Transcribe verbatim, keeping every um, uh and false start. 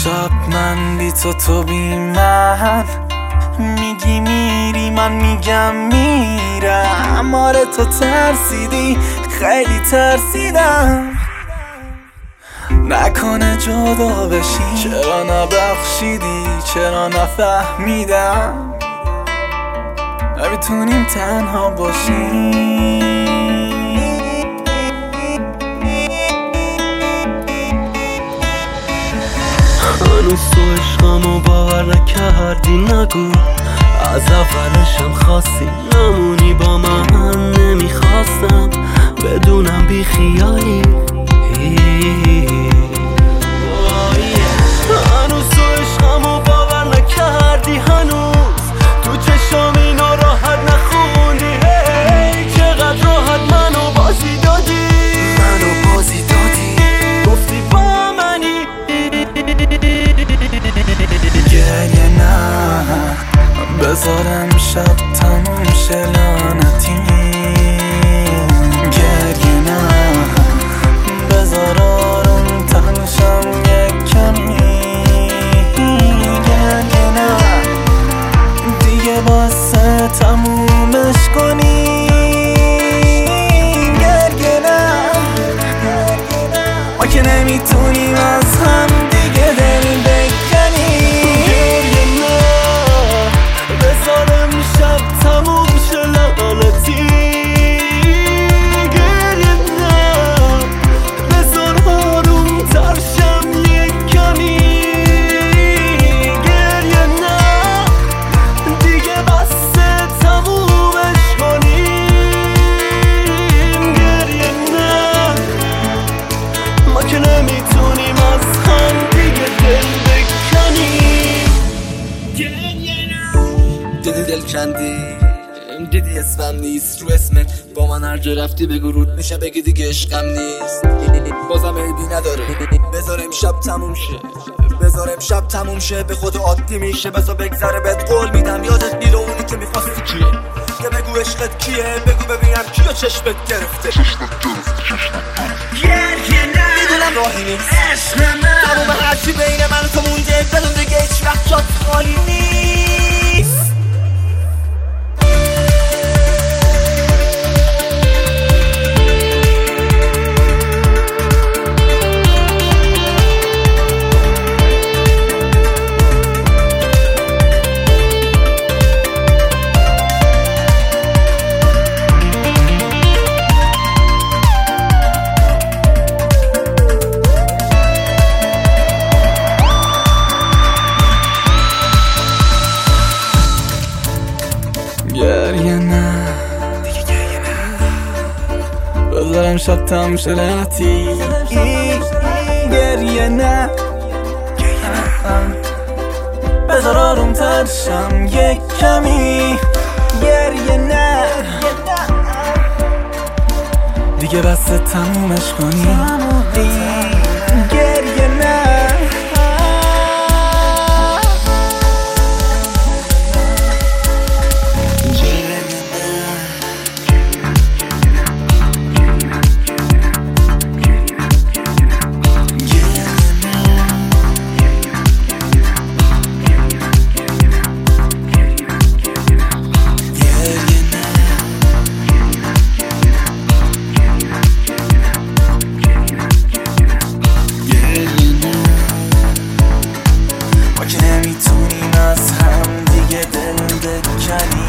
شب من بی تو تو بی من، میگی میری من میگم میرم. آره تو ترسیدی خیلی ترسیدم، نکنه جدا بشی. چرا نبخشیدی چرا نفهمیدم نمیتونیم تنها باشیم. هنوز تو عشقمو باور نکردی، نگو از اولشم خواستی نمونی با من. نمیخواستم بدونم بی خیالی. هنوز تو عشقمو باور نکردی، هنوز تو چشم اینو راحت نخوندی. هی چقدر راحت منو بازی دادی، منو بازی دادی، گفتی با منی. گریه نه بذارم شب تموم شه لعنتی. گریه نه بذار آروم تنشم یک کمی. گریه نه دیگه باسه تمومش کنی. گریه نه ما که نمیتونیم از هم دیگه دل بکنیم. دیدی دل کندی، دیدی اسمم نیست رو اسمت. با من هر جا رفتی بگو رود میشه بگی دیگه عشقم نیست. بازم عیبی نداره بذارم شب تموم شه، بذارم شب تموم شه. به خود عادی میشه بذار بگذره بهت قول میدم یادت میره اونی که میخواستی کیه. که بگو عشقت کیه، بگو ببینم کیو چشمت گرفته. میدونم راهی نیست تموم هرچی بین من و تو مونده، بدون دیگه هیچ وقت جات خالی نیست. گریه نه بذارم شب تموم شه لعنتی. گریه نه بذار آروم تر شم یک کمی. گریه نه دیگه بس تمومش کنی. گریه نه نمیتونیم از هم دیگه دل بکنیم.